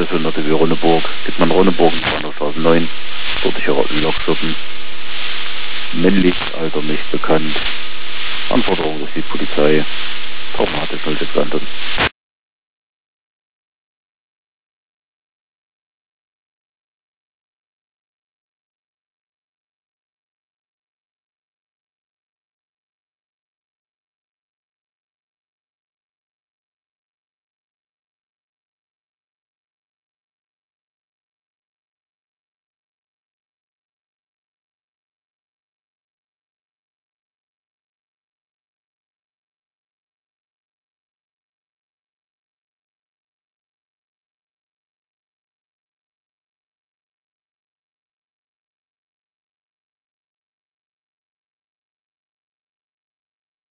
Landeshunderte wie Ronneburg. Dittmann Ronneburg, Bahnhofstraße 9, dort sicherer Lokschuppen. Männlich, Alter nicht bekannt. Anforderung durch die Polizei. Traumatisch, sollte es